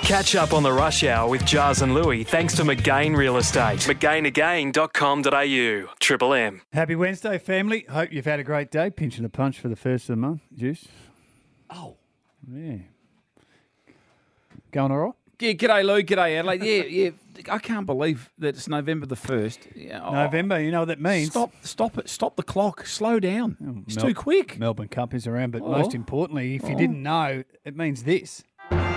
Catch up on the rush hour with Jars and Louie thanks to McGain Real Estate. McGainagain.com.au. Triple M. Happy Wednesday, family. Hope you've had a great day. Pinching a punch for the first of the month. Juice? Oh. Yeah. Going all right? Yeah, g'day Lou, g'day Adelaide. Yeah. I can't believe that it's November the 1st. Yeah, November, you know what that means? Stop it. Stop the clock. Slow down. It's too quick. Melbourne Cup is around, but most importantly, if you didn't know, it means this.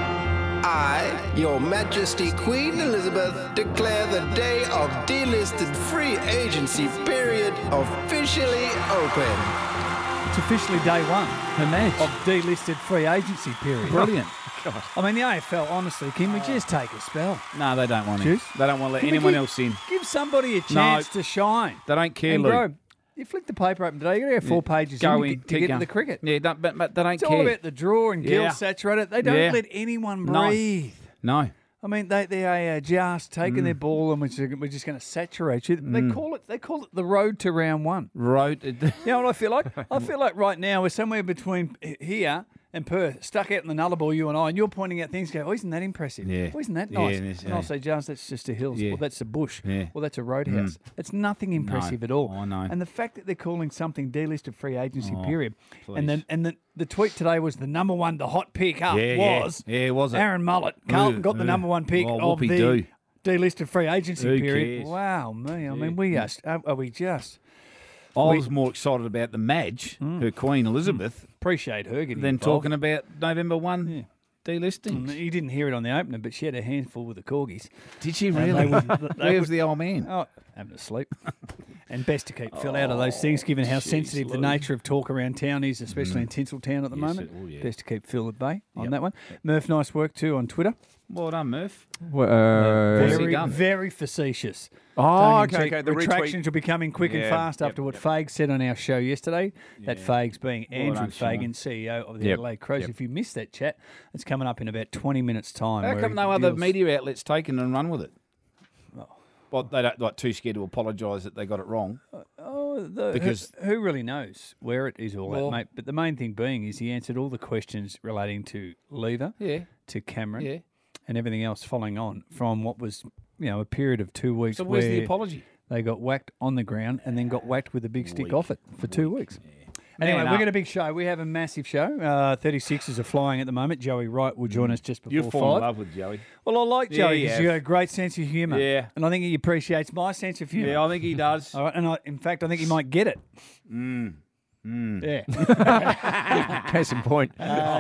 I, Your Majesty Queen Elizabeth, declare the day of delisted free agency period officially open. It's officially day one Her match. of delisted free agency period. Brilliant. I mean, the AFL, honestly, can we just take a spell? No, they don't want Juice? to. They don't want to let Can we anyone give- else in. Give somebody a chance to shine. They don't care, And Lou. grow. You flick the paper open today, you're going to have 4 pages Go in in. to get to the cricket. Yeah, but they don't It's care. all about the draw and gill saturated. They don't let anyone breathe. No. I mean, they are just taking their ball and we're just going to saturate you. They call it the road to round one. Road. You know what I feel like? I feel like right now we're somewhere between here and Perth, stuck out in the Nullarbor, you and I, and you're pointing out things. Go, oh, isn't that impressive? Yeah. Oh, isn't that Yeah, nice? it is, and I'll yeah. say, Jars, that's just a hills. Yeah. Well, that's a bush. Yeah. Well, that's a roadhouse. It's nothing impressive at all. I know. And the fact that they're calling something delisted free agency period, please. and the tweet today was the number one, the hot pick up was Yeah, was it? Aaron Mullet. Carlton got the number one pick Oh, of the whoopee-doo. delisted free agency Who period. cares? Wow, me. I mean, are we just I was more excited about the Madge, her Queen Elizabeth, appreciate her getting than involved. talking about November 1 delisting. You didn't hear it on the opener, but she had a handful with the corgis. Did she they really? would- they Where was would- the old man? Oh, having a sleep. And best to keep Phil out of those things, given how sensitive the nature of talk around town is, especially in Tinseltown at the moment. Best to keep Phil at bay on that one. Murph, nice work too on Twitter. Well done, Murph. What's he Very, done? very facetious. Oh, Tongue-in-cheek. okay. The retractions retweet. will be coming quick and Yeah, fast after what Fags said on our show yesterday. That Fags being Andrew done, Sean. Fagan, CEO of the Yep, Adelaide Crows. yep. If you missed that chat, it's coming up in about 20 minutes' time. How where come he no other deals- media outlets taken and run with it? Well, they don't like too scared to apologise that they got it wrong. Because- who really knows where it is all Well- at, mate? But the main thing being is he answered all the questions relating to Lever, Yeah. to Cameron, Yeah. and everything else following on from what was, a period of 2 weeks So where's where the apology? they got whacked on the ground and then got whacked with a big stick off it for 2 weeks. Anyway, Man we've up. got a big show. We have a massive show. 36ers are flying at the moment. Joey Wright will join us just before You've fallen in 5. love with Joey. Well, I like Yeah, Joey you because have. he's got a great sense of humour. Yeah. And I think he appreciates my sense of humour. Yeah, I think he does. All right, and in fact, I think he might get it. Yeah. Case in point.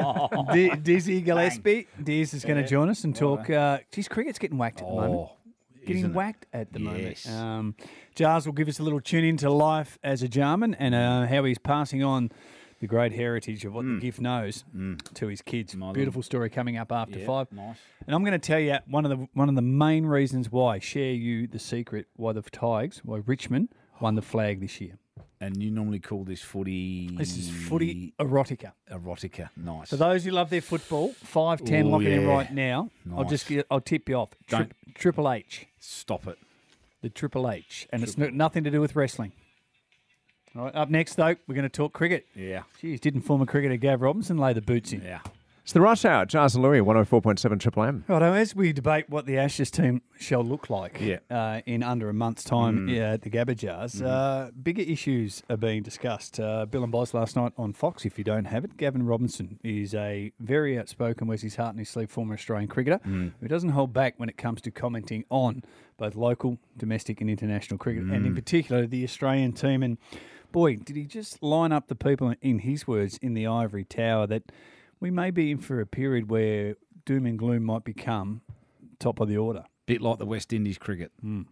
Dizzy Gillespie. Diz is going to join us and talk. Geez, cricket's getting whacked at the moment. Getting isn't it? whacked at the Yes. moment. Jars will give us a little tune into life as a Jarman and how he's passing on the great heritage of what the gift knows to his kids. Beautiful story coming up after 5. Nice. And I'm going to tell you one of the main reasons why, share you the secret, why the Tigers, why Richmond won the flag this year. And you normally call this footy... This is footy erotica. Erotica. Nice. For those who love their football, 5-10, Oh, lock it in yeah. right now. Nice. I'll tip you off. Don't- Triple H. Stop it. The Triple H. And it's nothing to do with wrestling. All right, up next, though, we're going to talk cricket. Yeah. Geez, didn't former cricketer Gav Robinson lay the boots in? Yeah. It's the Rush Hour. Jars and Louie, 104.7 Triple M. Righto, as we debate what the Ashes team shall look like in under a month's time at the Gabba Jars, bigger issues are being discussed. Bill and Boz last night on Fox, if you don't have it. Gavin Robinson is a very outspoken, wears his heart in his sleeve, former Australian cricketer who doesn't hold back when it comes to commenting on both local, domestic and international cricket, and in particular the Australian team. And boy, did he just line up the people, in his words, in the ivory tower that we may be in for a period where doom and gloom might become top of the order. Bit like the West Indies cricket.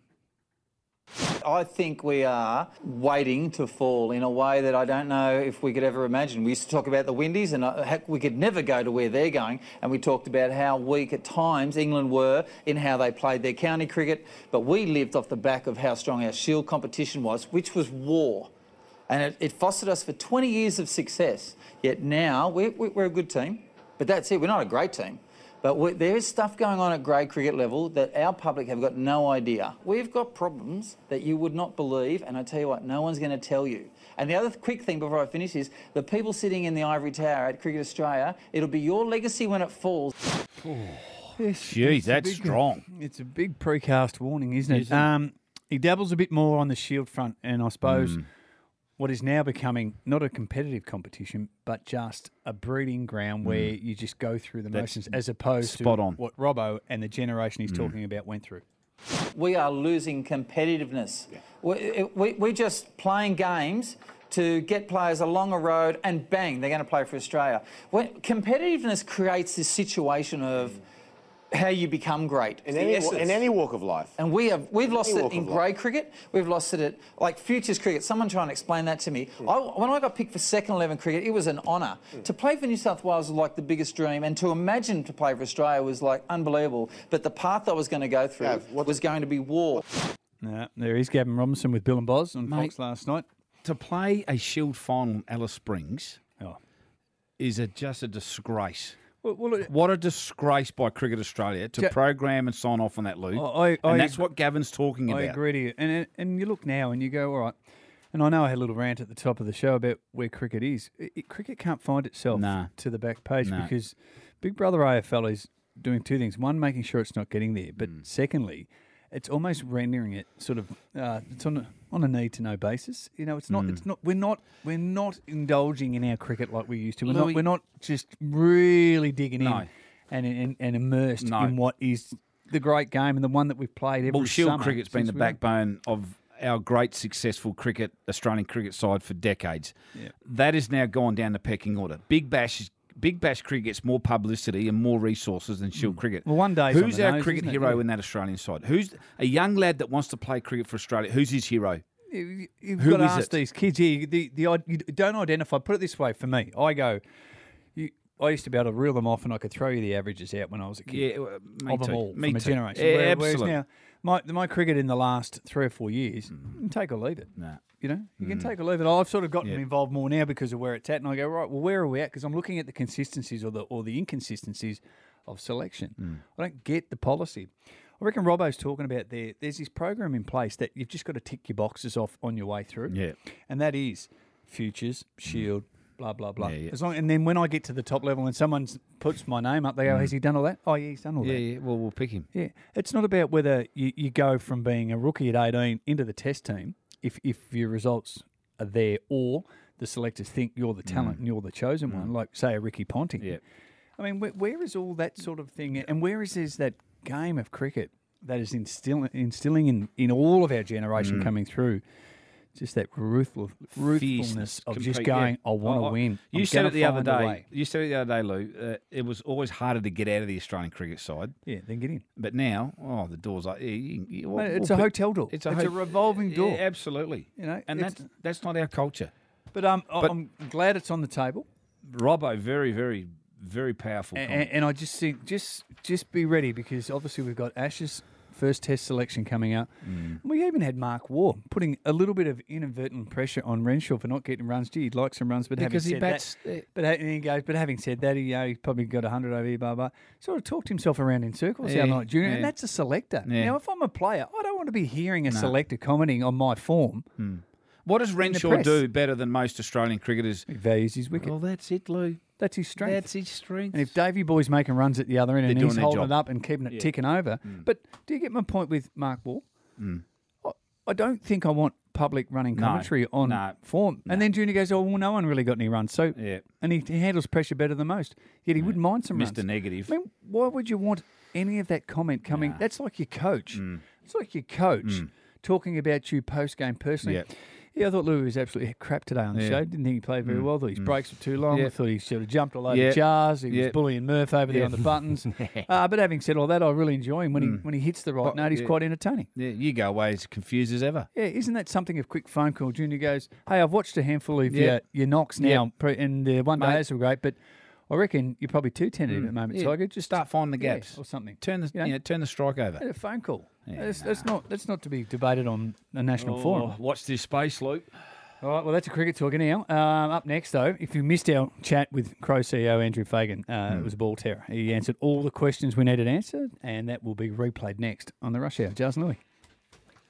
I think we are waiting to fall in a way that I don't know if we could ever imagine. We used to talk about the Windies and we could never go to where they're going, and we talked about how weak at times England were in how they played their county cricket, but we lived off the back of how strong our Shield competition was, which was war. And it fostered us for 20 years of success. Yet now we're a good team, but that's it. We're not a great team. But there is stuff going on at grade cricket level that our public have got no idea. We've got problems that you would not believe, and I tell you what, no one's going to tell you. And the other quick thing before I finish is the people sitting in the ivory tower at Cricket Australia, it'll be your legacy when it falls. Yes, Jeez, it's a that's big- strong. It's a big precast warning, isn't it? Isn't He dabbles a bit more on the Shield front, and I suppose what is now becoming not a competitive competition, but just a breeding ground where you just go through the motions, as opposed spot to on. what Robbo and the generation he's talking about went through. We are losing competitiveness. We're just playing games to get players along a road and bang, they're going to play for Australia. Competitiveness creates this situation of how you become great. In any walk of life. And we've lost it walk in of grey cricket. We've lost it at like futures cricket. Someone try and explain that to me. When I got picked for second 11 cricket, it was an honour. To play for New South Wales was like the biggest dream, and to imagine to play for Australia was like unbelievable. But the path I was going to go through was going to be war. There is Gavin Robinson with Bill and Boz on Fox last night. To play a Shield final in Alice Springs is just a disgrace. What a disgrace by Cricket Australia to program and sign off on that, Lou. And that's what Gavin's talking about. I agree to you. And you look now and you go, all right. And I know I had a little rant at the top of the show about where cricket is. Cricket can't find itself to the back page because Big Brother AFL is doing two things. One, making sure it's not getting there. But secondly, it's almost rendering it sort of it's on a need-to-know basis. You know, it's not. It's not. We're not indulging in our cricket like we used to. We're not just really digging in and immersed in what is the great game and the one that we've played every Shield summer. cricket's been the backbone of our great successful Australian cricket side for decades. Yeah. That has now gone down the pecking order. Big Bash cricket gets more publicity and more resources than Shield cricket. Well, one day, who's our cricket hero in that Australian side? Who's a young lad that wants to play cricket for Australia? Who's his hero? You've got to ask these kids. You don't identify. Put it this way: for me, I used to be able to reel them off, and I could throw you the averages out when I was a kid. Yeah, me of too. them all, Me from too. a generation. Yeah, Whereas absolutely. now, my cricket in the last 3 or 4 years, you can take or leave it. Nah. You know, you can take or leave it. I've sort of gotten involved more now because of where it's at, and I go, right, well, where are we at? Because I'm looking at the consistencies or the inconsistencies of selection. I don't get the policy. I reckon Robbo's talking about there's this program in place that you've just got to tick your boxes off on your way through. Yeah. And that is Futures, Shield, blah, blah, blah. Yeah, yeah. And then when I get to the top level and someone puts my name up, they go, has he done all that? Oh, yeah, he's done all that. Yeah, well, we'll pick him. Yeah. It's not about whether you go from being a rookie at 18 into the test team if your results are there or the selectors think you're the talent and you're the chosen one, like, say, a Ricky Ponting. Yeah. I mean, where is all that sort of thing? And where is that game of cricket that is instilling in all of our generation coming through? Just that ruthfulness of just going, I want to win. You said it the other day. You said it the other day, Lou. It was always harder to get out of the Australian cricket side. Yeah, then get in. But now, the door's like It's a hotel door. It's a revolving door. Yeah, absolutely. You know, and that's not our culture. But I'm glad it's on the table. Robbo, very, very, very powerful. And I just think just be ready because obviously we've got Ash's first test selection coming up. We even had Mark Waugh putting a little bit of inadvertent pressure on Renshaw for not getting runs. Gee, he'd like some runs, but because having said that, but he goes, but having said that, he probably got 100 over here, blah, blah. Sort of talked himself around in circles the other night, Junior, and that's a selector. Yeah. Now, if I'm a player, I don't want to be hearing a selector commenting on my form. What does Renshaw do better than most Australian cricketers? He values his wicket. Well, that's it, Lou. That's his strength. That's his strength. And if Davey Boy's making runs at the other end and he's holding it up and keeping it ticking over. But do you get my point with Mark Waugh? I don't think I want public running commentary on form. And then Junior goes, oh, well, no one really got any runs. So, and he handles pressure better than most. Yet he wouldn't mind some runs. Mr. Negative. I mean, why would you want any of that comment coming? That's like your coach. It's like your coach talking about you post-game personally. Yeah, I thought Louis was absolutely crap today on the show. Didn't think he played very well. Thought his breaks were too long. I thought he should have jumped all over jars. He was bullying Murph over there on the buttons. But having said all that, I really enjoy him. When he hits the right note, he's quite entertaining. Yeah, you go away as confused as ever. Yeah, isn't that something of quick phone call? Junior goes, hey, I've watched a handful of your knocks now, and the one days were great, but I reckon you're probably too tentative at the moment, Tiger. Just start finding the gaps or something. Turn the strike over. A phone call. That's not to be debated on a national forum. Watch this space, Luke. All right, well, that's a cricket talk anyhow. Up next, though, if you missed our chat with Crow CEO Andrew Fagan, it was a ball terror. He answered all the questions we needed answered, and that will be replayed next on the Rush Hour. Jars and Louis.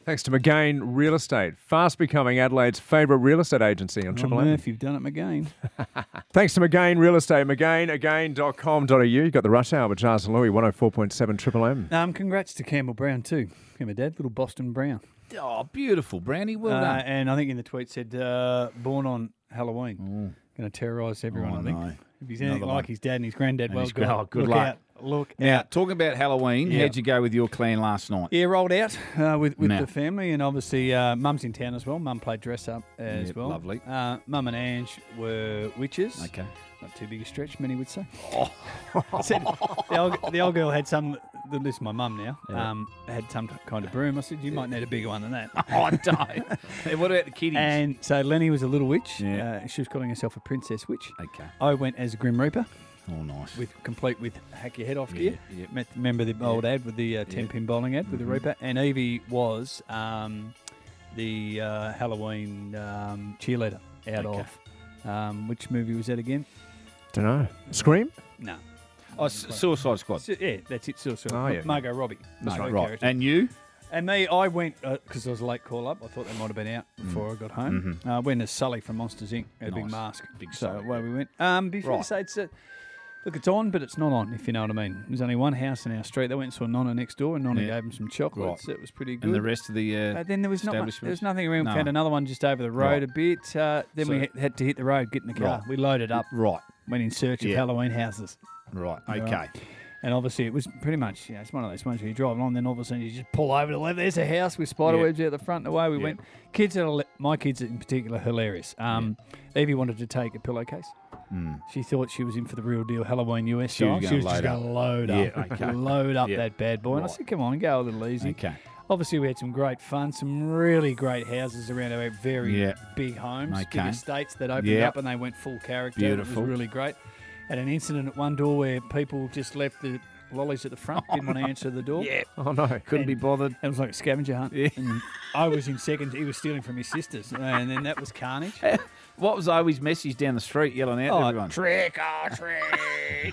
Thanks to McGain Real Estate, fast becoming Adelaide's favourite real estate agency on Triple M. If you've done it, McGain. Thanks to McGain Real Estate, McGain.com.au. You got the Rush Hour with Jars and Louie, 104.7 Triple M. Congrats to Campbell Brown too. Campbell Dad, little Boston Brown. Oh, beautiful, Brownie. Well done. And I think in the tweet said, born on Halloween. Going to terrorise everyone, I think. No. If he's anything like his dad and his granddad, good luck. Look Now, out. talking about Halloween, how'd you go with your clan last night? Yeah, rolled out with the family, and obviously Mum's in town as well. Mum played dress up as well. Lovely. Mum and Ange were witches. Okay. Not too big a stretch, many would say. I said, the old girl had some, this is my mum now, had some kind of broom. I said, you might need a bigger one than that. I don't. Hey, what about the kiddies? And so Lenny was a little witch. Yeah. She was calling herself a princess witch. Okay. I went as a Grim Reaper. Oh, nice. Complete with hack your head off gear. Yeah. Remember the old ad with the 10-pin bowling ad with the Reaper? And Evie was the Halloween cheerleader out of, which movie was that again? Don't know. Scream? No. Oh, Suicide Squad. Yeah, that's it, Suicide Oh, yeah. Margot Robbie. That's right. Character. And you? And me, I went, because there was a late call-up. I thought they might have been out before I got home. Went as Sully from Monsters, Inc. Had a big mask. Big So Sully. away we went. Before I say it's look, it's on, but it's not on, if you know what I mean. There's only one house in our street. They went and saw Nonna next door, and Nonna gave them some chocolates. It was pretty good. And the rest of the then there was establishments? nothing around. We found another one just over the road a bit. Then we had to hit the road, get in the car. Right. We loaded up. Right. Went in search of Halloween houses. Right. Okay. And obviously it was pretty much, it's one of those ones where you drive along, then all of a sudden you just pull over to the left. There's a house with spiderwebs out the front. And away we went. My kids in particular, hilarious. Evie wanted to take a pillowcase. She thought she was in for the real deal Halloween US style. She was just going to load up. Load up that bad boy. And I said, come on, go a little easy. Okay. Obviously, we had some great fun, some really great houses around our very big homes, big estates that opened up and they went full character. Beautiful. It was really great. Had an incident at one door where people just left the lollies at the front, didn't want to answer the door. Oh, no. Couldn't be bothered. It was like a scavenger hunt. Yeah. And I was in second. He was stealing from his sisters. And then that was carnage. What was Owi's message down the street yelling out to everyone? Trick or treat.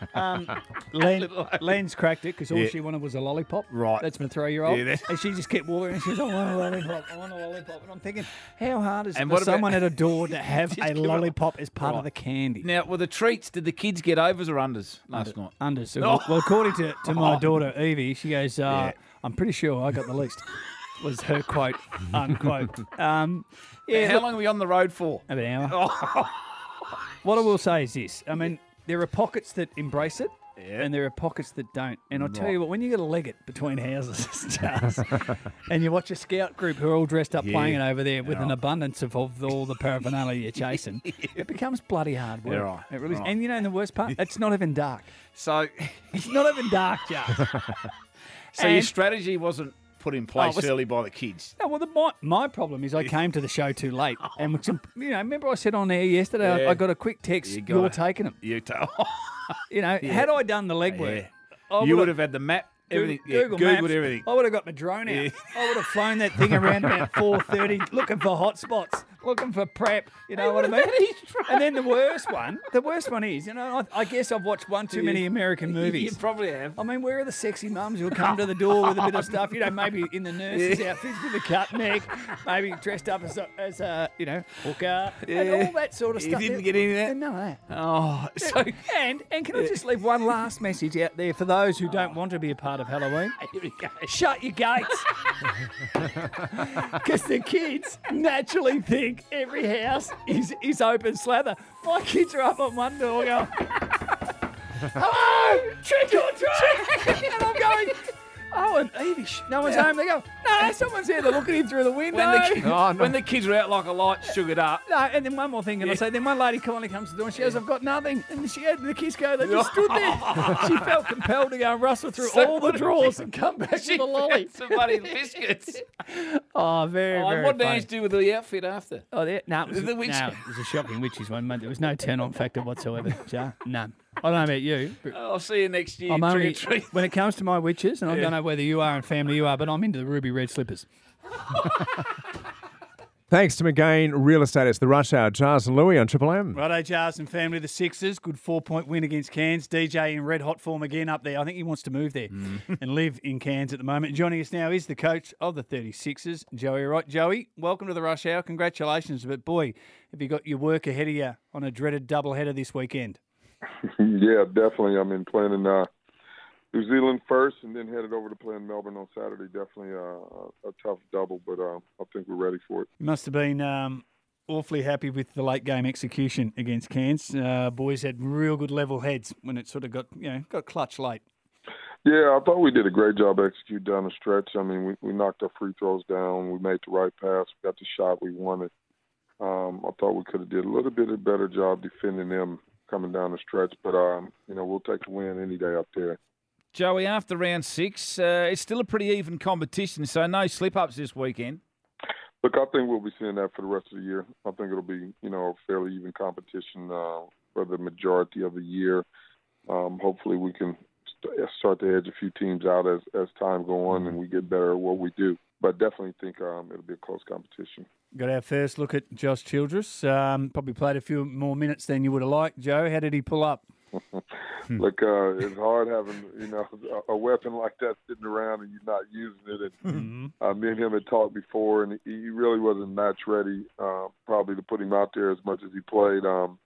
Len's cracked it because all she wanted was a lollipop. Right. That's my 3-year-old. Yeah, and she just kept walking and she goes, I want a lollipop. I want a lollipop. And I'm thinking, how hard is it And for what about- someone at a door to have Just a give it- lollipop as part of Right. the candy? Now, were the treats, did the kids get overs or unders last night? Under. So, well, according to my daughter, Evie, she goes, I'm pretty sure I got the least. Was her quote, unquote. How long were we on the road for? About an hour. What I will say is this. I mean, there are pockets that embrace it, and there are pockets that don't. And I'll tell you what, when you get a leg it between houses, and you watch a scout group who are all dressed up playing it over there with an abundance of all the paraphernalia you're chasing, it becomes bloody hard work. Yeah, right. It really is. And you know, the worst part, it's not even dark. So, It's not even dark, Jar. your strategy wasn't put in place early by the kids. No, well, my problem is I came to the show too late. And, remember I said on air yesterday, I got a quick text, you're taking them. Had I done the legwork, you would have had the map, everything. Google Googled Maps, everything. I would have got my drone out. I would have flown that thing around about 4:30, looking for hot spots, looking for prep. You know what I mean? And then the worst one is, I guess I've watched one too many American movies. You probably have. I mean, where are the sexy mums who'll come to the door with a bit of stuff? Maybe in the nurse's outfits with a cut neck, maybe dressed up as a hooker, and all that sort of You stuff. didn't get any of that? None of that. Oh, so And can I just leave one last message out there for those who don't want to be a part of Halloween? here we go. Shut your gates. Because the kids naturally think every house is open slather. My kids are up on one door going, hello, trick or treat. And I'm going, oh, and Evie, no one's home. They go, no, someone's there. They're looking in through the window. When the kids were out like a light, sugared up. No, and then one more thing, and I say, then one lady finally comes to the door and she goes, I've got nothing. And the kids go, they just stood there. She felt compelled to go and rustle through all the drawers and come back with a lolly. Some bloody biscuits. Oh, very What did funny. Ange do with the outfit after? Oh, there? No, it was, The witch- it was a shocking witches one, mate. There was no turn-on factor whatsoever, Jar. None. I don't know about you, but I'll see you next year. I'm Trick only, or treat. when it comes to my witches, and I don't know whether you are and family you are, but I'm into the ruby red slippers. Thanks to McGain Real Estate. It's the Rush Hour. Jars and Louie on Triple M. Righto, Jars and family. The Sixers, good 4-point win against Cairns. DJ in red hot form again up there. I think he wants to move there and live in Cairns at the moment. Joining us now is the coach of the 36ers, Joey Wright. Joey, welcome to the Rush Hour. Congratulations. But boy, have you got your work ahead of you on a dreaded doubleheader this weekend? Yeah, definitely. I mean, playing in New Zealand first and then headed over to play in Melbourne on Saturday. Definitely a tough double, but I think we're ready for it. You must have been awfully happy with the late game execution against Cairns. Boys had real good level heads when it sort of got clutch late. Yeah, I thought we did a great job executing down the stretch. I mean, we knocked our free throws down. We made the right pass. We got the shot we wanted. I thought we could have did a little bit of better job defending them coming down the stretch, but we'll take the win any day up there. Joey, after round 6, it's still a pretty even competition, so no slip-ups this weekend. Look, I think we'll be seeing that for the rest of the year. I think it'll be, a fairly even competition for the majority of the year. Hopefully we can start to edge a few teams out as time goes on and we get better at what we do. But definitely think it'll be a close competition. Got our first look at Josh Childress. Probably played a few more minutes than you would have liked. Joe, how did he pull up? Look, it's hard having, a weapon like that sitting around and you're not using it. And me and him had talked before, and he really wasn't match ready, probably to put him out there as much as he played.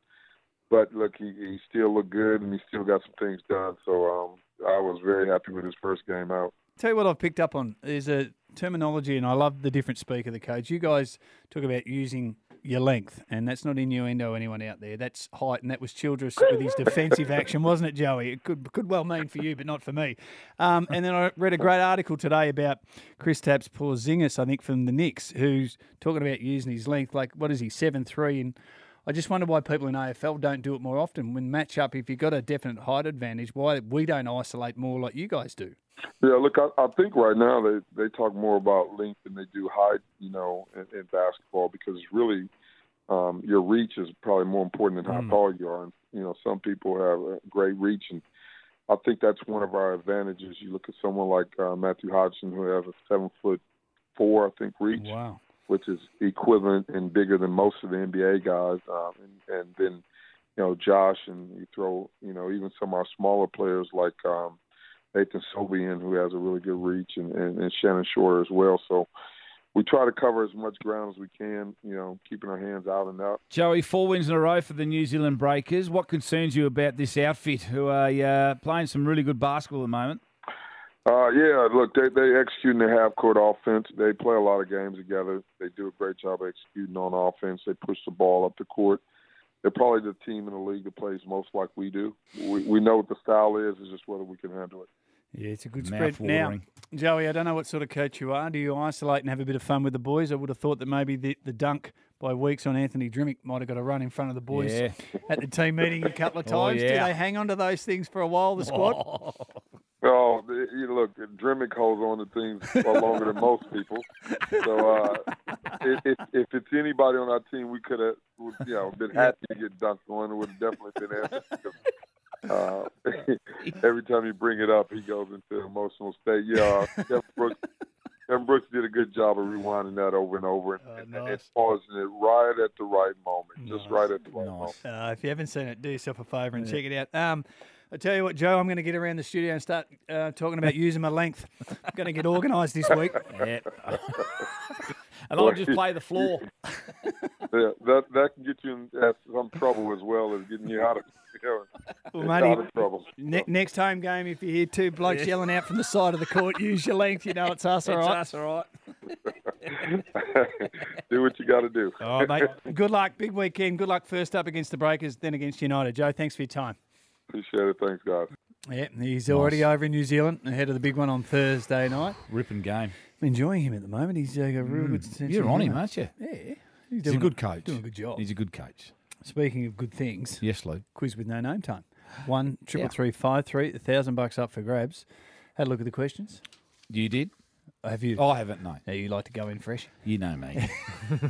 But look, he still looked good and he still got some things done. So I was very happy with his first game out. Tell you what I've picked up on is a terminology, and I love the different speak of the coach. You guys talk about using your length, and that's not innuendo anyone out there. That's height, and that was Childress with his defensive action, wasn't it, Joey? It could well mean for you, but not for me. And then I read a great article today about Kristaps Porzingis, I think, from the Knicks, who's talking about using his length. Like, what is he, 7'3", and I just wonder why people in AFL don't do it more often. When match up, if you've got a definite height advantage, why we don't isolate more like you guys do? Yeah, look, I think right now they talk more about length than they do height, in basketball, because really your reach is probably more important than how tall you are. And, some people have a great reach, and I think that's one of our advantages. You look at someone like Matthew Hodgson, who has a 7'4", I think, reach. Wow. Which is equivalent and bigger than most of the NBA guys. And then, Josh, and you throw, even some of our smaller players like Nathan Sobian, who has a really good reach, and Shannon Shorter as well. So we try to cover as much ground as we can, keeping our hands out and out. Joey, 4 wins in a row for the New Zealand Breakers. What concerns you about this outfit, who are playing some really good basketball at the moment? Yeah, look, they executing their half-court offense. They play a lot of games together. They do a great job executing on offense. They push the ball up the court. They're probably the team in the league that plays most like we do. We know what the style is. It's just whether we can handle it. Yeah, it's a good spread. Now, Joey, I don't know what sort of coach you are. Do you isolate and have a bit of fun with the boys? I would have thought that maybe the dunk by Weeks on Anthony Drimmick might have got a run in front of the boys at the team meeting a couple of times. Do they hang on to those things for a while, the squad? Oh, look, Drimmick holds on to things far longer than most people. So if it's anybody on our team, we could have, been happy to get dunked on. It would have definitely been Anthony. Every time you bring it up, he goes into an emotional state. Yeah, Kevin Brooks did a good job of rewinding that over and over and pausing it right at the right moment, just right at the right moment. If you haven't seen it, do yourself a favour and check it out. I tell you what, Joe, I'm going to get around the studio and start talking about using my length. I'm going to get organised this week. Yeah. And I'll just play the floor. Yeah, that can get you in some trouble as well as getting you out of trouble. Next home game, if you hear two blokes yelling out from the side of the court, use your length. You know it's us, all right? It's us, all right. Do what you got to do. All right, mate. Good luck. Big weekend. Good luck first up against the Breakers, then against United. Joe, thanks for your time. Appreciate it. Thanks, guys. Yeah, he's already over in New Zealand, ahead of the big one on Thursday night. Ripping game. I'm enjoying him at the moment. He's got a real good sense. You're on him, aren't you? Yeah. He's a good coach. Doing a good job. He's a good coach. Speaking of good things. Yes, Lou. Quiz with no name time. 1-333-53, $1,000 up for grabs. Had a look at the questions. You did? Have you? I haven't, no. Now you like to go in fresh? You know me.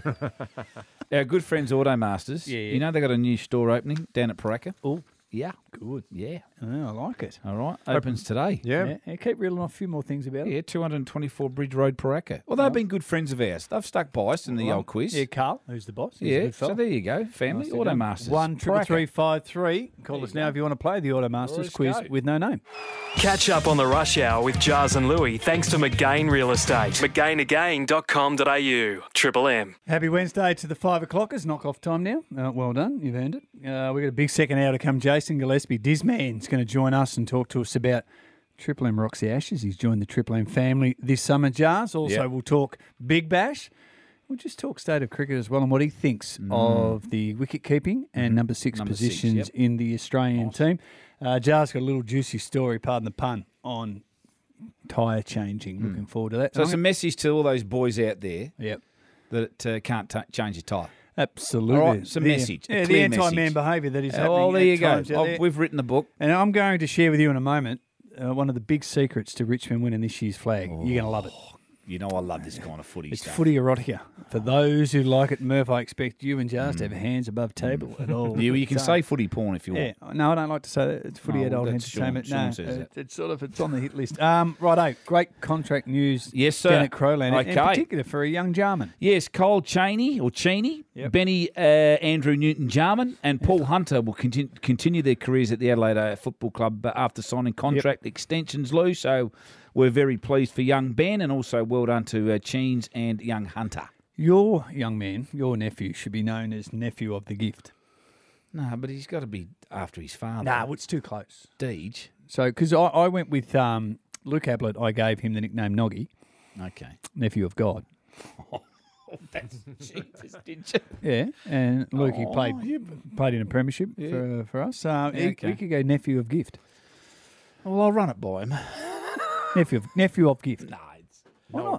Our good friends Automasters. Yeah. You know they got a new store opening down at Paraka? Oh. Yeah. Good. Yeah. I like it. All right. Opens today. Yeah. Keep reeling off a few more things about it. Yeah, 224 Bridge Road, Paraka. Well, they've been good friends of ours. They've stuck by us in the old quiz. Yeah, Carl, who's the boss. He's a good so fella. there you go. Family Automasters. 1-333-53. Call us now if you want to play the Automasters quiz with no name. Catch up on the Rush Hour with Jars and Louie thanks to McGain Real Estate. McGainagain.com.au. Triple M. Happy Wednesday to the 5 o'clockers. Knock off time now. Well done. You've earned it. We've got a big second hour to come. Jason Gillespie, Disman's going to join us and talk to us about Triple M rocks the Ashes. He's joined the Triple M family this summer, Jars. Also, we'll talk Big Bash. We'll just talk state of cricket as well and what he thinks of the wicket keeping and number six positions in the Australian team. Jars got a little juicy story, pardon the pun, on tyre changing. Looking forward to that. So it's a message to all those boys out there Yep. that can't change your tyre. Absolutely. All right, it's a message. Yeah, the anti-man behaviour that is happening. Oh, there you go. There. We've written the book. And I'm going to share with you in a moment one of the big secrets to Richmond winning this year's flag. You're going to love it. You know I love this kind of footy It's stuff. footy erotica. For those who like it, Murph, I expect you and Jars to have hands above table at all. You can say footy porn if you want. Yeah, no, I don't like to say that. It's footy adult entertainment. Sean says that. It's it's on the hit list. Righto, great contract news. Yes, sir. Down at Crowland, Okay. in particular for a young Jarman. Yes, Cole Cheney, Benny Andrew Newton-Jarman and Paul Hunter will continue their careers at the Adelaide Football Club after signing contract extensions, Lou. So we're very pleased for young Ben and also well done to Cheens and young Hunter. Your young man, your nephew, should be known as nephew of the gift. No, but he's got to be after his father. No, it's too close. Deej. So, because I went with Luke Ablett, I gave him the nickname Noggy. Okay. Nephew of God. That's Jesus, did you? Yeah, and Luke, he played in a premiership for us. We could go nephew of gift. Well, I'll run it by him. Nephew of gift. No, it's Nog.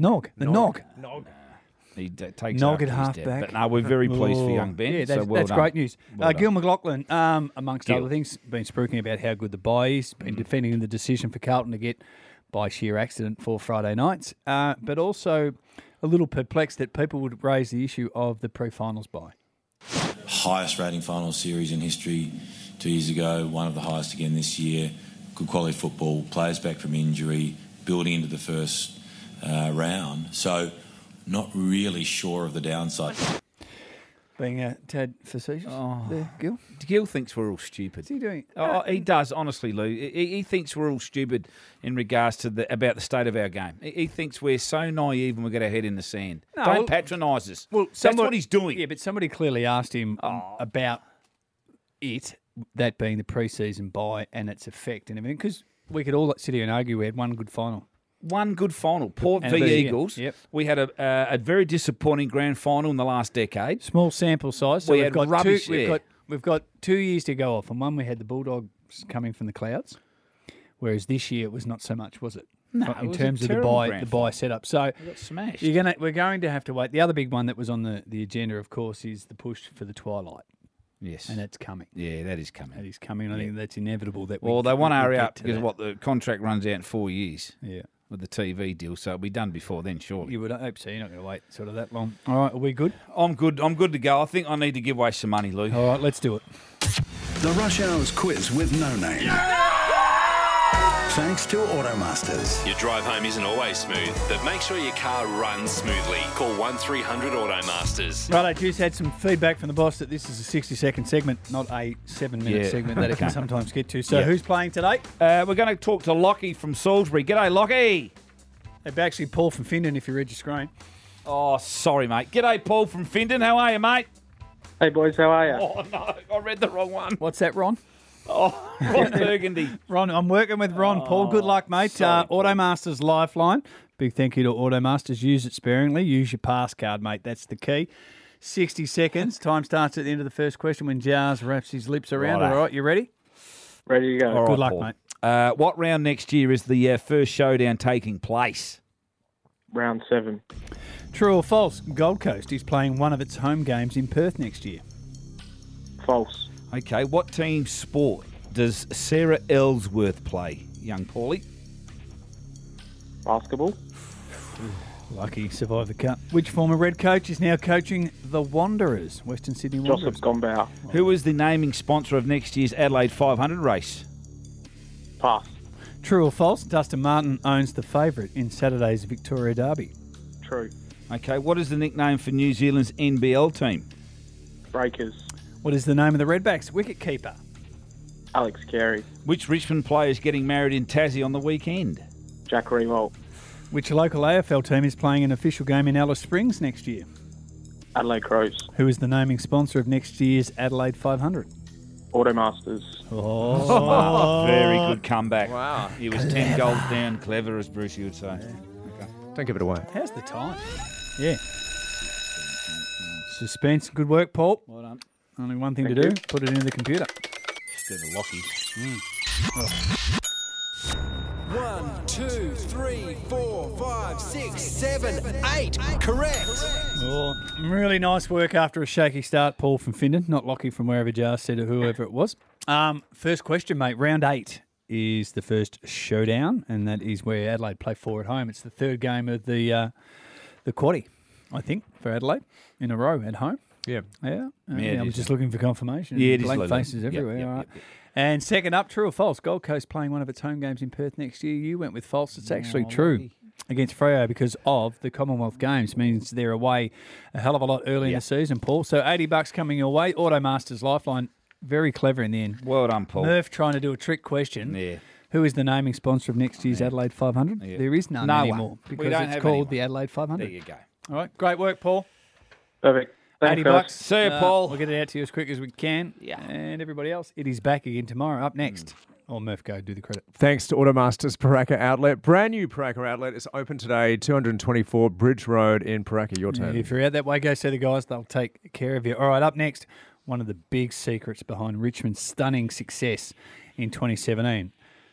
He takes Nog after at his half dad. back. But no, we're very pleased for young Ben. Yeah, so well that's done. great news. Well Gil done. McLaughlin, amongst other things, been spruiking about how good the buy is, been defending the decision for Carlton to get by sheer accident for Friday nights, but also a little perplexed that people would raise the issue of the pre-finals buy. Highest rating final series in history 2 years ago, one of the highest again this year. Good quality football, players back from injury, building into the first round. So not really sure of the downside. Being a tad facetious there, Gil? Gil thinks we're all stupid. What's he doing? Oh, he does, honestly, Lou. He thinks we're all stupid in regards to about the state of our game. He thinks we're so naive and we get our head in the sand. No, Don't patronise us. Well, that's what he's doing. Yeah, but somebody clearly asked him about it, that being the pre-season buy and its effect and everything, because we could all sit here and argue we had one good final. One good final, Port v Eagles. Yep. We had a very disappointing grand final in the last decade. Small sample size. So We had rubbish there. We've got 2 years to go off. And one, we had the Bulldogs coming from the clouds, whereas this year it was not so much, was it? No, in it was terms a of the terrible buy grand setup. So We got smashed. we're going to have to wait. The other big one that was on the agenda, of course, is the push for the twilight. Yes. And that's coming. Yeah, that is coming. That is coming. I think that's inevitable. They want to hurry up because what the contract runs out in 4 years. Yeah. With the TV deal, so it'll be done before then, surely. You would hope so. You're not going to wait sort of that long. All right, are we good? I'm good. I'm good to go. I think I need to give away some money, Lou. All right, let's do it. The Rush Hour's quiz with no name. Thanks to Automasters. Your drive home isn't always smooth, but make sure your car runs smoothly. Call 1300 Automasters. Right, I just had some feedback from the boss that this is a 60-second segment, not a 7-minute segment that it can sometimes get to. So who's playing today? We're going to talk to Lockie from Salisbury. G'day, Lockie. It's actually Paul from Findon, if you read your screen. Oh, sorry, mate. G'day, Paul from Findon. How are you, mate? Hey, boys. How are you? Oh, no. I read the wrong one. What's that, Ron? Oh, Ron Burgundy. Ron, I'm working with Ron. Paul, good luck, mate. Automasters Lifeline. Big thank you to Automasters. Use it sparingly. Use your pass card, mate. That's the key. 60 seconds. Time starts at the end of the first question when Jars wraps his lips around. Righto. All right, you ready? Ready to go. All Good right, luck, Paul. mate. What round next year is the first showdown taking place? Round 7. True or false? Gold Coast is playing one of its home games in Perth next year. False. Okay, what team sport does Sarah Ellsworth play, young Paulie? Basketball. Lucky survived the cut. Which former Red coach is now coaching the Wanderers, Western Sydney Wanderers? Joseph Gombau. Who is the naming sponsor of next year's Adelaide 500 race? Pass. True or false? Dustin Martin owns the favourite in Saturday's Victoria Derby. True. Okay, what is the nickname for New Zealand's NBL team? Breakers. What is the name of the Redbacks' wicketkeeper? Alex Carey. Which Richmond player is getting married in Tassie on the weekend? Jack Rewalt. Which local AFL team is playing an official game in Alice Springs next year? Adelaide Crows. Who is the naming sponsor of next year's Adelaide 500? Automasters. Oh, very good comeback. Wow. He was 10 goals down. Clever, as Brucey would say. Okay. Don't give it away. How's the time? Yeah. Suspense. Good work, Paul. Well done. Only one thing to do. Put it into the computer. Instead of Lockie. 1, 2, 3, 4, 5, 6, 7, 8. Correct. Well, really nice work after a shaky start, Paul from Findon, not Lockie from wherever Jar said or whoever it was. First question, mate. Round 8 is the first showdown, and that is where Adelaide play 4 at home. It's the third game of the quaddie, I think, for Adelaide in a row at home. Yeah. Yeah. Yeah, I was just looking for confirmation. Yeah, it is. Blank faces everywhere. Yep, all right. yep. And second up, true or false? Gold Coast playing one of its home games in Perth next year. You went with false. It's actually true against Freo because of the Commonwealth Games. Means they're away a hell of a lot early in the season, Paul. So $80 coming your way. Automasters Lifeline, very clever in the end. Well done, Paul. Murph trying to do a trick question. Yeah. Who is the naming sponsor of next year's Adelaide 500? Yeah. There is none anymore because it's called the Adelaide 500. There you go. All right, great work, Paul. Perfect. Thanks, $80. See you, Paul. We'll get it out to you as quick as we can. Yeah. And everybody else, it is back again tomorrow. Up next. Or Murph, go do the credit. Thanks to Automasters Paraka Outlet. Brand new Paraka Outlet is open today, 224 Bridge Road in Paraka. Your turn. If you're out that way, go see the guys. They'll take care of you. All right, up next, one of the big secrets behind Richmond's stunning success in 2017.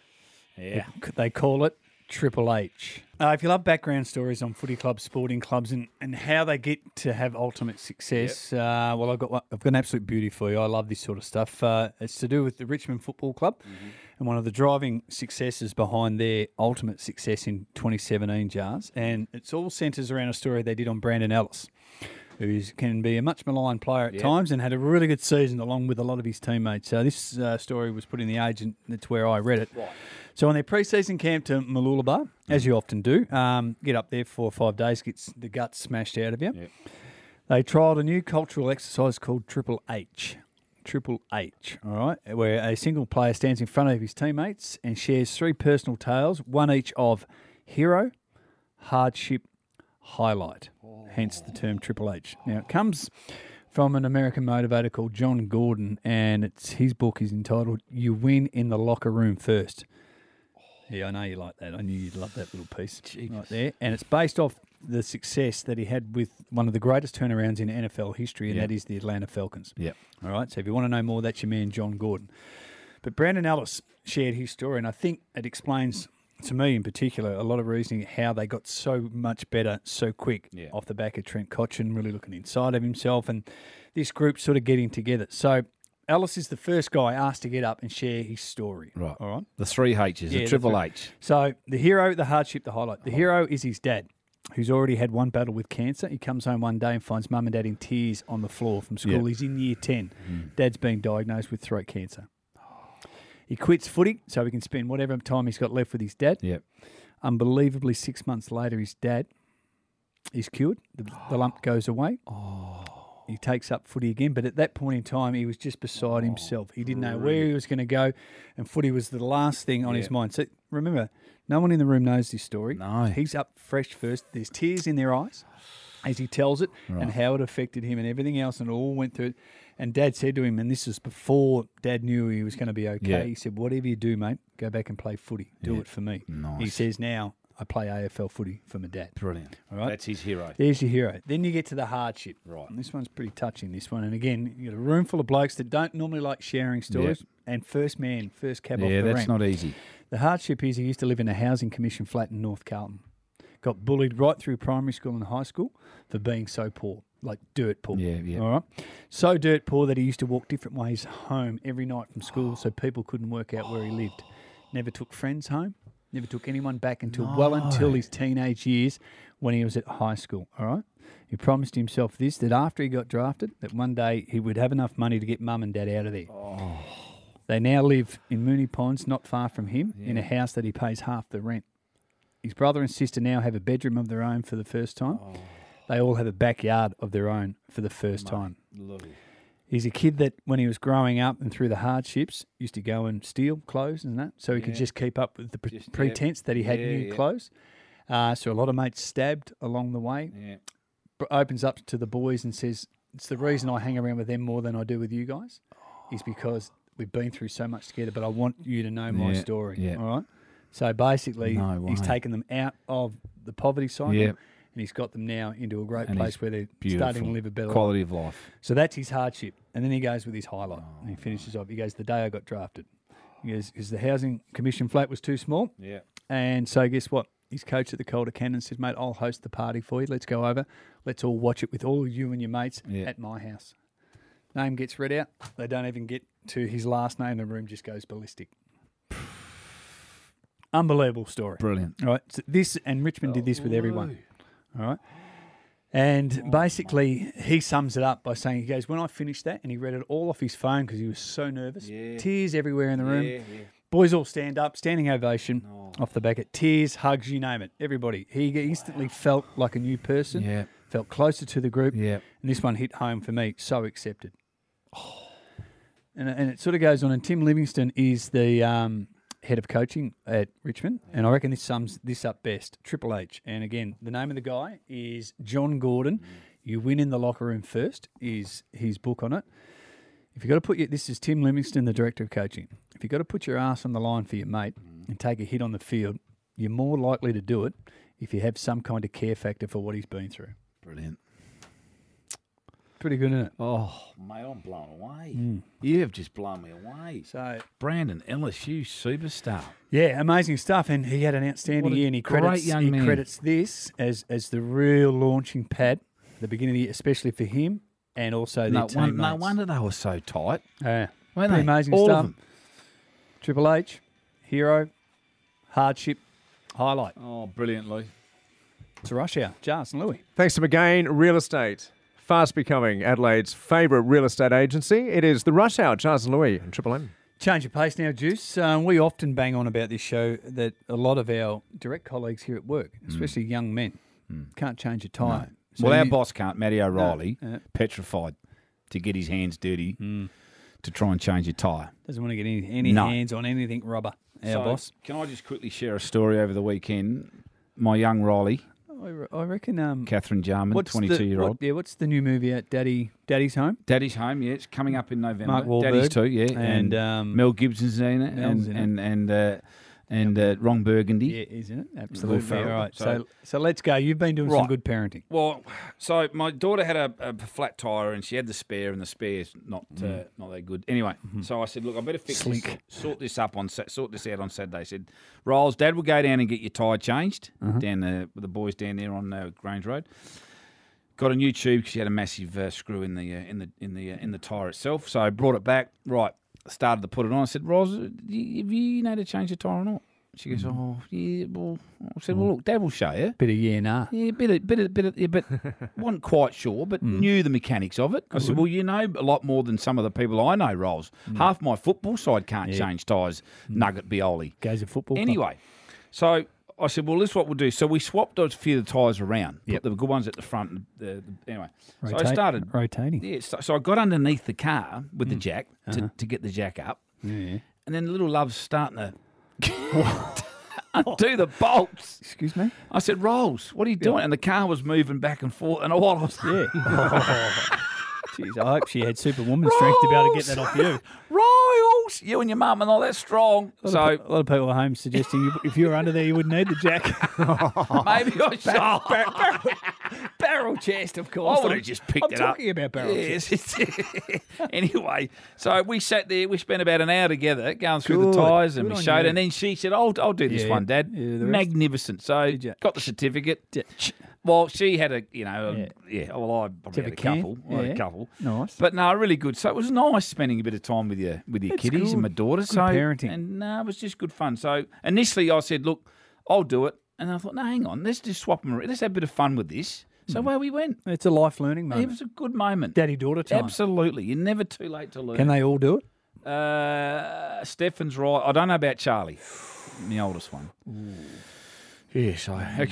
Yeah. They call it Triple H. If you love background stories on footy clubs, sporting clubs, and how they get to have ultimate success, well, I've got an absolute beauty for you. I love this sort of stuff. It's to do with the Richmond Football Club, and one of the driving successes behind their ultimate success in 2017, Jars. And it's all centres around a story they did on Brandon Ellis, who can be a much maligned player at times and had a really good season along with a lot of his teammates. So this story was put in The Age, and that's where I read it. Right. So on their pre-season camp to Mooloolaba, as you often do, get up there 4 or 5 days, gets the guts smashed out of you. Yep. They trialled a new cultural exercise called Triple H. Triple H, all right, where a single player stands in front of his teammates and shares 3 personal tales, one each of hero, hardship, highlight, hence the term Triple H. Now, it comes from an American motivator called John Gordon, and his book is entitled You Win in the Locker Room First. Yeah, I know you like that. I knew you'd love that little piece right there. And it's based off the success that he had with one of the greatest turnarounds in NFL history, and that is the Atlanta Falcons. Yep. All right, so if you want to know more, that's your man, John Gordon. But Brandon Ellis shared his story, and I think it explains, to me in particular, a lot of reasoning how they got so much better so quick off the back of Trent Cotchin, really looking inside of himself, and this group sort of getting together. So Ellis is the first guy asked to get up and share his story. Right. All right. The 3 H's, the Triple H. So the hero, the hardship, the highlight. The hero is his dad, who's already had one battle with cancer. He comes home one day and finds mum and dad in tears on the floor from school. He's in year 10. Dad's been diagnosed with throat cancer. He quits footy so he can spend whatever time he's got left with his dad. Yep. Unbelievably, 6 months later, his dad is cured. The lump goes away. He takes up footy again, but at that point in time, he was just beside himself. He didn't know where he was going to go, and footy was the last thing on his mind. So remember, no one in the room knows this story. No. He's up fresh first. There's tears in their eyes as he tells it and how it affected him and everything else, and it all went through it. And Dad said to him, and this was before Dad knew he was going to be okay, he said, whatever you do, mate, go back and play footy. Do it for me. Nice. He says now, I play AFL footy for my dad. Brilliant. All right? That's his hero. There's your hero. Then you get to the hardship. Right. And this one's pretty touching, this one. And again, you got a room full of blokes that don't normally like sharing stories. And first cab off the rank. Yeah, that's not easy. The hardship is he used to live in a housing commission flat in North Carlton. Got bullied right through primary school and high school for being so poor. Like dirt poor. Yeah. All right. So dirt poor that he used to walk different ways home every night from school so people couldn't work out where he lived. Never took friends home. Never took anyone back until his teenage years when he was at high school, all right? He promised himself this, that after he got drafted, that one day he would have enough money to get mum and dad out of there. Oh. They now live in Moonee Ponds, not far from him, in a house that he pays half the rent. His brother and sister now have a bedroom of their own for the first time. Oh. They all have a backyard of their own for the first time. He's a kid that, when he was growing up and through the hardships, used to go and steal clothes and that, so he could just keep up with the pretense that he had new clothes. So a lot of mates stabbed along the way. Yeah. Opens up to the boys and says, it's the reason I hang around with them more than I do with you guys, is because we've been through so much together, but I want you to know my story. Yeah. All right? So basically, he's taken them out of the poverty cycle. Yeah. And he's got them now into a great place where they're starting to live a better quality life. of life. So that's his hardship. And then he goes with his highlight. And he finishes off. He goes, the day I got drafted. He goes, because the Housing Commission flat was too small. Yeah. And so guess what? His coach at the Calder Cannon says, mate, I'll host the party for you. Let's go over. Let's all watch it with all of you and your mates at my house. Name gets read out. They don't even get to his last name. The room just goes ballistic. Unbelievable story. Brilliant. All right. So this, and Richmond did this with everyone. All right. And basically, he sums it up by saying, he goes, when I finished that, and he read it all off his phone because he was so nervous, tears everywhere in the room. Boys all stand up, standing ovation off the back at tears, hugs, you name it. Everybody. He instantly felt like a new person, felt closer to the group. And this one hit home for me, so accepted. And it sort of goes on. And Tim Livingston is the head of coaching at Richmond, and I reckon this sums this up best. Triple H. And again, the name of the guy is John Gordon. You win in the locker room first is his book on it. If you've got to put this is Tim Livingston, the director of coaching. If you've got to put your ass on the line for your mate and take a hit on the field, you're more likely to do it if you have some kind of care factor for what he's been through. Brilliant. Pretty good, isn't it? Oh, mate, I'm blown away. You have just blown me away. So Brandon LSU superstar. Yeah, amazing stuff. And he had an outstanding year, and he credits this as the real launching pad at the beginning of the year, especially for him and also their teammates. No wonder they were so tight. Yeah. Weren't Pretty they? amazing All stuff. of them. Triple H, hero, hardship, highlight. Oh, brilliant, Lee. It's a rush hour. Jars and Louis. Thanks to McGain Real Estate. Fast becoming Adelaide's favourite real estate agency. It is the Rush Hour. Charles and Louis and Triple M. Change of pace now, Juice. We often bang on about this show that a lot of our direct colleagues here at work, especially young men, can't change a tyre. No. So our boss can't, Matty O'Reilly, petrified to get his hands dirty to try and change a tyre. Doesn't want to get any hands on anything rubber, our boss. Can I just quickly share a story over the weekend? My young Riley, I reckon Catherine Jarman, 22-year-old. What's the new movie out? Daddy's Home? Daddy's Home, yeah. It's coming up in November. Mark Wahlberg. Daddy's 2, yeah. And Mel Gibson's in it. And Ron Burgundy. Yeah, he's in it. Absolutely. All right. So let's go. You've been doing some good parenting. Well, so my daughter had a flat tyre and she had the spare, and the spare's not that good. Anyway, so I said, look, I better sort this out on Saturday. I said, Rolls, Dad will go down and get your tyre changed down there with the boys down there on Grange Road. Got a new tube because she had a massive screw in the tyre itself. So I brought it back. Right. Started to put it on. I said, Ros, have you know how to change the tyre or not? She goes, oh, yeah, well. I said, well, look, Dad will show you. Bit of nah. Yeah, bit of, yeah, but wasn't quite sure, but knew the mechanics of it. I said, well, you know a lot more than some of the people I know, Rolls. Half my football side can't change tyres, Nugget Bioli. Goes a football Anyway, so I said, well, this is what we'll do. So we swapped a few of the tyres around. Put the good ones at the front. Anyway, so I started rotating. Yeah, so I got underneath the car with the jack to get the jack up. Yeah. And then the little love's starting to undo the bolts. Excuse me? I said, Rolls, what are you doing? And the car was moving back and forth. And while I was Jeez, I hope she had superwoman strength to be able to get that off you. Rolls, you and your mum are not that strong. A lot of people at home suggesting if you were under there, you wouldn't need the jack. Maybe I should. Barrel chest, of course. I would have just picked it up. I'm talking about barrel chest. Anyway, so we sat there. We spent about an hour together going through the tyres, and we showed her. And then she said, I'll do this one, Dad. Magnificent. So got the certificate. Well, she had a, well, I probably had a couple. I had a couple. Nice. But no, really good. So it was nice spending a bit of time with your kiddies good. and my daughter. Good parenting. And it was just good fun. So initially I said, look, I'll do it. And I thought, no, hang on, let's just swap them around. Let's have a bit of fun with this. So away we went. It's a life learning moment. It was a good moment. Daddy-daughter time. Absolutely. You're never too late to learn. Can they all do it? Stefan's right. I don't know about Charlie, my oldest one. Ooh. Yes, I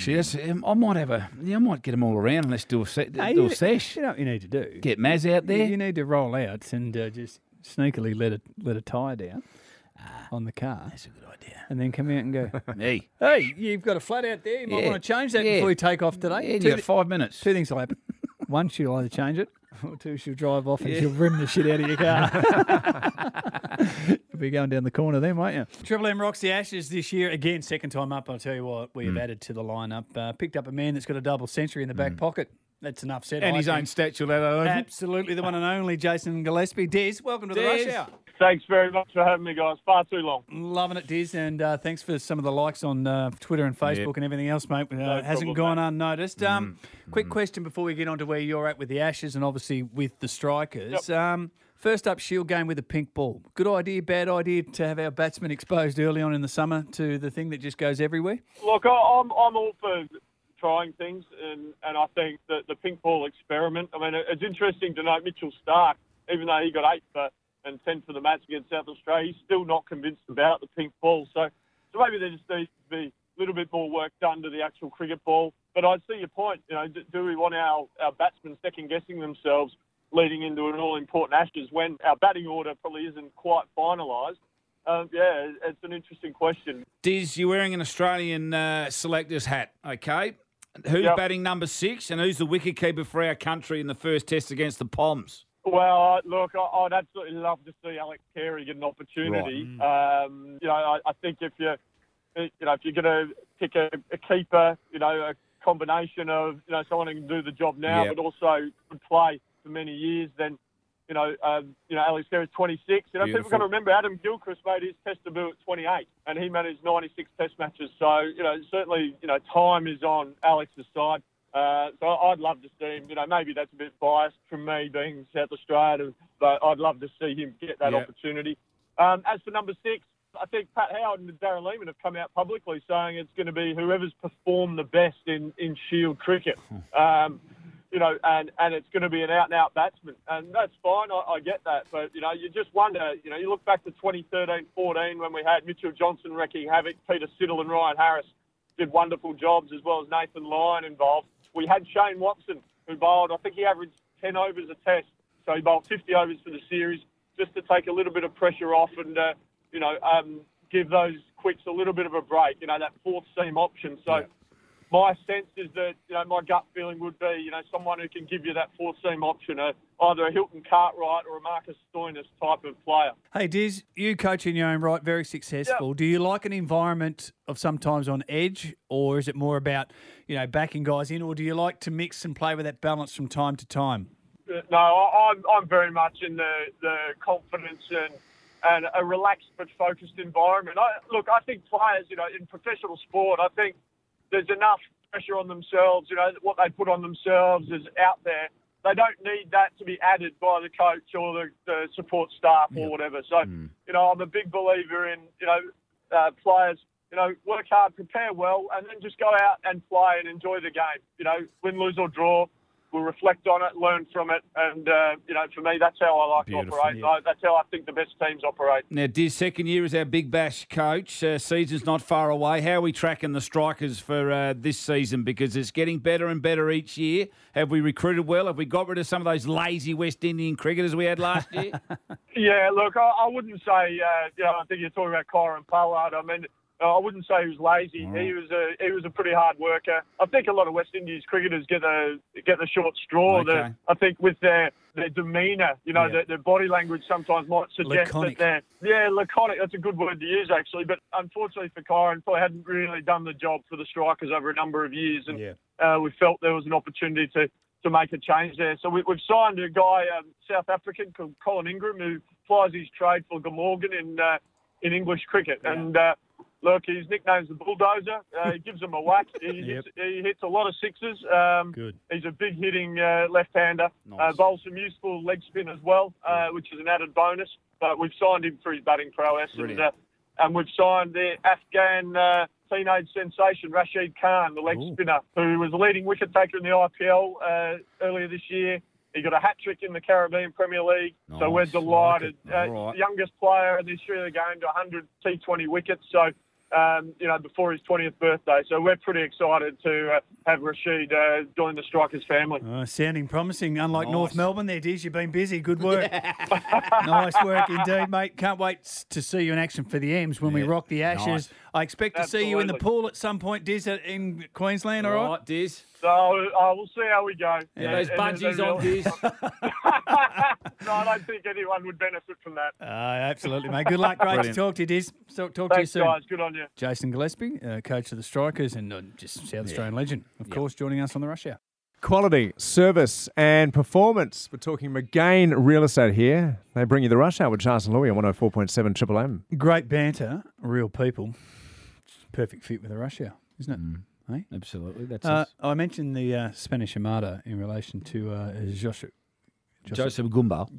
might get them all around and let's do a sesh. You know what you need to do? Get Maz out there. You need to roll out and just sneakily let a tyre down on the car. That's a good idea. And then come out and go, hey, you've got a flat out there. You might want to change that before you take off today. Yeah, you got 5 minutes. Two things will happen. One, she'll either change it, or two, she'll drive off and she'll rim the shit out of your car. You'll be going down the corner then, won't you? Triple M rocks the Ashes this year. Again, second time up. I'll tell you what, we have added to the lineup. Picked up a man that's got a double century in the back pocket. That's enough said. And his own statue ladder. Absolutely, the one and only Jason Gillespie. Des, welcome to the Rush Hour. Thanks very much for having me, guys. Far too long. Loving it, Diz, and thanks for some of the likes on Twitter and Facebook and everything else, mate. Hasn't gone unnoticed. Quick question before we get on to where you're at with the Ashes and obviously with the Strikers. Yep. First up, Shield game with a pink ball. Good idea, bad idea to have our batsmen exposed early on in the summer to the thing that just goes everywhere? Look, I'm all for trying things, and I think that the pink ball experiment, I mean, it's interesting to note Mitchell Starc, even though he got 8 and 10 for the match against South Australia, he's still not convinced about the pink ball. So maybe there just needs to be a little bit more work done to the actual cricket ball. But I see your point. Do we want our batsmen second-guessing themselves leading into an all-important Ashes when our batting order probably isn't quite finalised? It's an interesting question. Diz, you're wearing an Australian selector's hat, okay? Who's batting number 6 and who's the wicketkeeper for our country in the first test against the Poms? Well, look, I'd absolutely love to see Alex Carey get an opportunity. Right. I think if you're going to pick a keeper, a combination of someone who can do the job now, but also could play for many years, then Alex Carey's 26. People got to remember Adam Gilchrist made his test debut at 28, and he managed 96 test matches. So certainly time is on Alex's side. So I'd love to see him. Maybe that's a bit biased from me being South Australia, but I'd love to see him get that opportunity. As for number 6, I think Pat Howard and Darren Lehmann have come out publicly saying it's going to be whoever's performed the best in Shield cricket. And it's going to be an out-and-out batsman. And that's fine, I get that. But, you just wonder, you look back to 2013-14 when we had Mitchell Johnson wrecking havoc, Peter Siddle and Ryan Harris did wonderful jobs, as well as Nathan Lyon involved. We had Shane Watson, who bowled, I think he averaged 10 overs a test. So he bowled 50 overs for the series just to take a little bit of pressure off and, give those quicks a little bit of a break, that fourth seam option. So my sense is that, my gut feeling would be, someone who can give you that fourth seam option, either a Hilton Cartwright or a Marcus Stoinis type of player. Hey, Diz, you coach in your own right, very successful. Yep. Do you like an environment of sometimes on edge, or is it more about, backing guys in, or do you like to mix and play with that balance from time to time? No, I'm very much in the confidence and a relaxed but focused environment. I think players, in professional sport, I think there's enough pressure on themselves, what they put on themselves is out there. They don't need that to be added by the coach or the support staff or whatever. So, I'm a big believer in, players, work hard, prepare well, and then just go out and play and enjoy the game. Win, lose or draw, we'll reflect on it, learn from it, and, for me, that's how I like to operate. Yeah. That's how I think the best teams operate. Now, Diz, second year as our Big Bash coach. Season's not far away. How are we tracking the Strikers for this season? Because it's getting better and better each year. Have we recruited well? Have we got rid of some of those lazy West Indian cricketers we had last year? Yeah, look, I wouldn't say, I think you're talking about Kyron Pollard. I mean, I wouldn't say he was lazy. He was a pretty hard worker. I think a lot of West Indies cricketers get the short straw. Okay. I think with their demeanour, their body language sometimes might suggest laconic. That they're laconic. That's a good word to use actually. But unfortunately for Kyron, probably hadn't really done the job for the Strikers over a number of years, and we felt there was an opportunity to make a change there. So we've signed a guy, South African called Colin Ingram, who plies his trade for Glamorgan in English cricket, and. Look, his nickname's the Bulldozer. He gives them a whack. He hits a lot of sixes. Good. He's a big hitting left-hander. Nice. Bowls some useful leg spin as well, which is an added bonus. But we've signed him for his batting prowess. And we've signed the Afghan teenage sensation, Rashid Khan, the leg spinner, who was the leading wicket taker in the IPL earlier this year. He got a hat-trick in the Caribbean Premier League, so we're delighted. Right. Youngest player in the history of the game to 100 T20 wickets, so, before his 20th birthday. So we're pretty excited to have Rashid join the Strikers family. Sounding promising. Unlike North Melbourne there, Diz, you've been busy. Good work. Nice work indeed, mate. Can't wait to see you in action for the M's when we rock the Ashes. Nice. I expect to see you in the pool at some point, Diz, in Queensland, all right? Diz. So we'll see how we go. Those bungees on, Diz. No, I don't think anyone would benefit from that. Absolutely, mate. Good luck. Great to talk to you, Diz. Talk to you soon. Guys. Good on you. Jason Gillespie, coach of the Strikers and just South Australian legend, of course, joining us on the Rush Hour. Quality, service and performance. We're talking McGain Real Estate here. They bring you the Rush Hour with Jars and Louie on 104.7 Triple M. Great banter, real people. Perfect fit with the Rush Hour, isn't it? Hey? Absolutely. That's us. I mentioned the Spanish Armada in relation to Joseph Gumbau.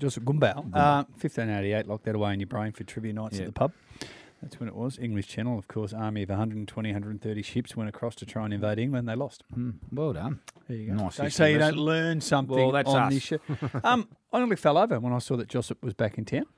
1588, lock that away in your brain for trivia nights at the pub. That's when it was. English Channel, of course, army of 120, 130 ships went across to try and invade England. They lost. Well done. There you go. Nice. Don't say you don't learn something on this show. I nearly fell over when I saw that Joseph was back in town.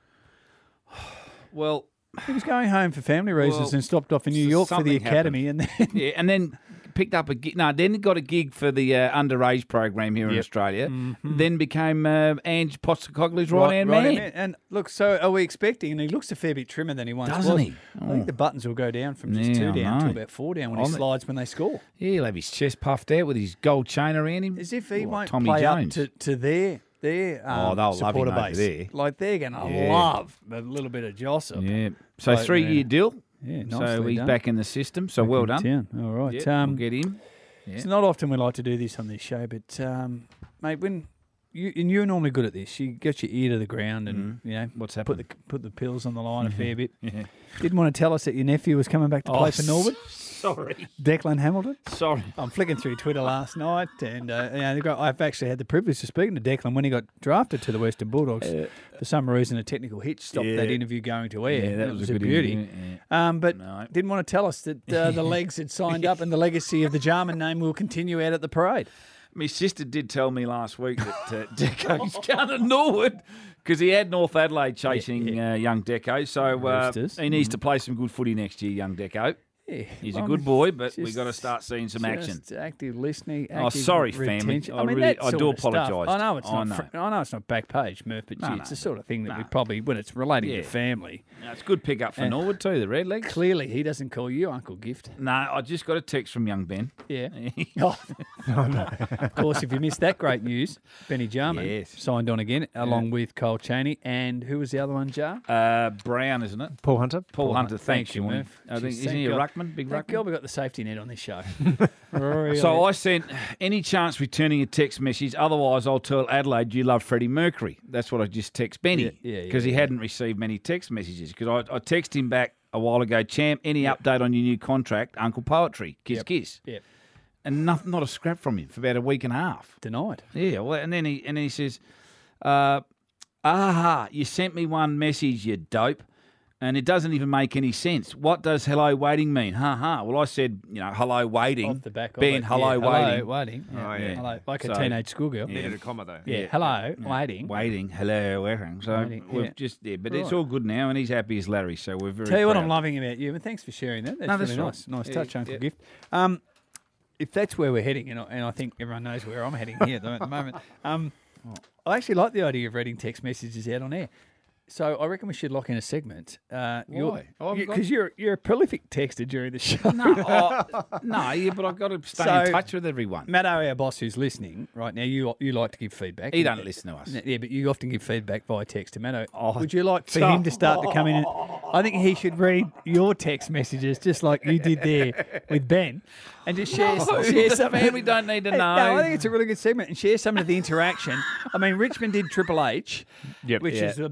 Well, he was going home for family reasons and stopped off in New York for the academy. And then and then picked up a gig. No, then got a gig for the underage program here in Australia. Mm-hmm. Then became Ange Postecoglou's right-hand man. And look, so are we expecting? And he looks a fair bit trimmer than he once was. Doesn't he? I think the buttons will go down from just 2 down to about 4 down when he slides when they score. Yeah, he'll have his chest puffed out with his gold chain around him. As if he won't Tommy play Jones. up to their they'll supporter love him base. over there. Like they're going to love a little bit of Joseph. Yeah. So 3-year deal. Yeah, so he's back in the system. So well done. All right. We'll get him. Yeah. It's not often we like to do this on this show, but mate, when you're normally good at this, you get your ear to the ground and what's happened? Put the pills on the line a fair bit. Yeah. Didn't want to tell us that your nephew was coming back to play for Norwood. Sorry, Declan Hamilton. Sorry, I'm flicking through Twitter last night, and I've actually had the privilege of speaking to Declan when he got drafted to the Western Bulldogs. For some reason, a technical hitch stopped that interview going to air. Yeah, that was a good beauty. But didn't want to tell us that the Legs had signed up and the legacy of the Jarman name will continue out at the parade. My sister did tell me last week that Deco's going to Norwood because he had North Adelaide chasing young Deco. So he needs to play some good footy next year, young Deco. Yeah, he's a good boy, but we've got to start seeing some action. Active listening. Sorry, family. I do apologise. I know it's not. I know it's not back page, Murph, but it's the sort of thing that we probably, when it's relating to family, it's a good pick up for Norwood too. The Redlegs. Clearly, he doesn't call you Uncle Gift. No, I just got a text from young Ben. Yeah. Of course, if you missed that great news, Benny Jarman signed on again, along with Cole Chaney, and who was the other one, Jar? Brown, isn't it? Paul Hunter. Paul Hunter. Thanks, you, Murph. I think isn't he a ruckman? Big Thank ruckman. God we got the safety net on this show. So I sent any chance returning a text message. Otherwise, I'll tell Adelaide you love Freddie Mercury. That's what I just text Benny because he hadn't received many text messages. Because I texted him back a while ago, Champ. Any update on your new contract? Uncle Poetry, kiss. Yep. And not a scrap from him for about a week and a half. Denied. Yeah. Well, and then he says, you sent me one message, you dope. And it doesn't even make any sense. What does hello waiting mean? Well, I said, hello waiting. Off the back of being it. hello waiting. Hello waiting. Hello, like a teenage schoolgirl. Needed a comma though. Yeah. Hello waiting. Waiting. Hello waiting. So we've just but it's all good now, and he's happy as Larry. So we're very. Tell you proud. what I'm loving about you, and thanks for sharing that. That's really nice. Nice touch, Uncle Gift. If that's where we're heading, and I think everyone knows where I'm heading here at the moment. I actually like the idea of reading text messages out on air. So I reckon we should lock in a segment. Why? Because you're a prolific texter during the show. But I've got to stay in touch with everyone. Matto, our boss who's listening right now, you like to give feedback. He don't listen to us. Yeah, but you often give feedback via text to Matto. Would you like for him to start to come in? I think he should read your text messages just like you did there with Ben. And just share something. We don't need to know. No, I think it's a really good segment and share some of the interaction. I mean, Richmond did Triple H, which is behind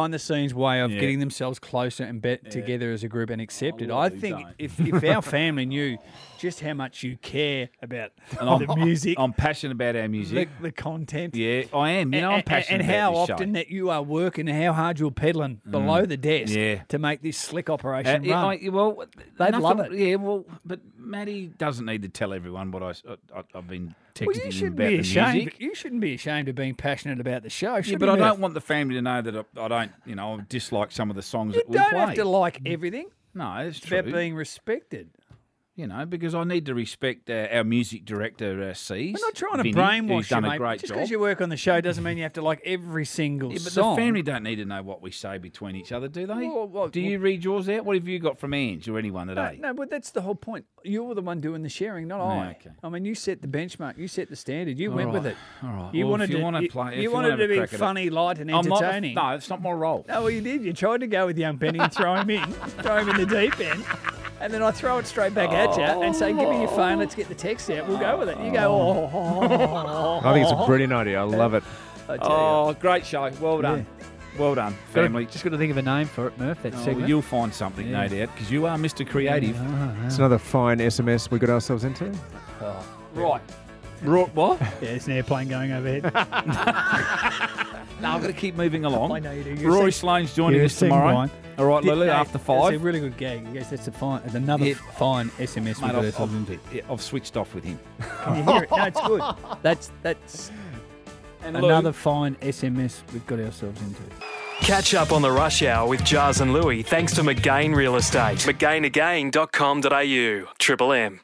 behind-the-scenes way of getting themselves closer and together as a group and accepted. I think if our family knew just how much you care about the music. I'm passionate about our music. The content. Yeah, I am. I'm passionate about how often show. that you are working and how hard you're peddling below the desk to make this slick operation run. They'd love it. Yeah, but Matty doesn't need to tell everyone what I've been texting him about the music. You shouldn't be ashamed of being passionate about the show. Yeah, but I don't want the family to know that I don't, I dislike some of the songs that we play. You don't have to like everything. No, it's about being respected. Because I need to respect our music director, C's. We're not trying to brainwash you, mate. Just because you work on the show doesn't mean you have to like every single song. The family don't need to know what we say between each other, do they? Do you read yours out? What have you got from Ange or anyone today? No, but that's the whole point. You're the one doing the sharing, not I. Okay. I mean, you set the benchmark. You set the standard. You went with it. All right. You wanted to be funny, light and entertaining. No, it's not my role. No, well, you did. You tried to go with young Penny and throw him in the deep end. And then I throw it straight back at you and say, give me your phone, let's get the text out. We'll go with it. You go, I think it's a brilliant idea. I love it. Great show. Well done. Yeah. Well done, family. Just got to think of a name for it, Murph, that segment. You'll find something, no doubt, because you are Mr. Creative. It's another fine SMS we got ourselves into. Right. What? Yeah, it's an airplane going overhead. No, I've got to keep moving along. I know you do. Rory Sloane's joining us tomorrow. Mine. All right, Lulu, after 5. It's a really good gag. Yes, that's another fine SMS we've got ourselves into. I've switched off with him. Can you hear it? No, it's good. That's another fine SMS we've got ourselves into. Catch up on the Rush Hour with Jars and Louie thanks to McGain Real Estate. McGainagain.com.au. Triple M.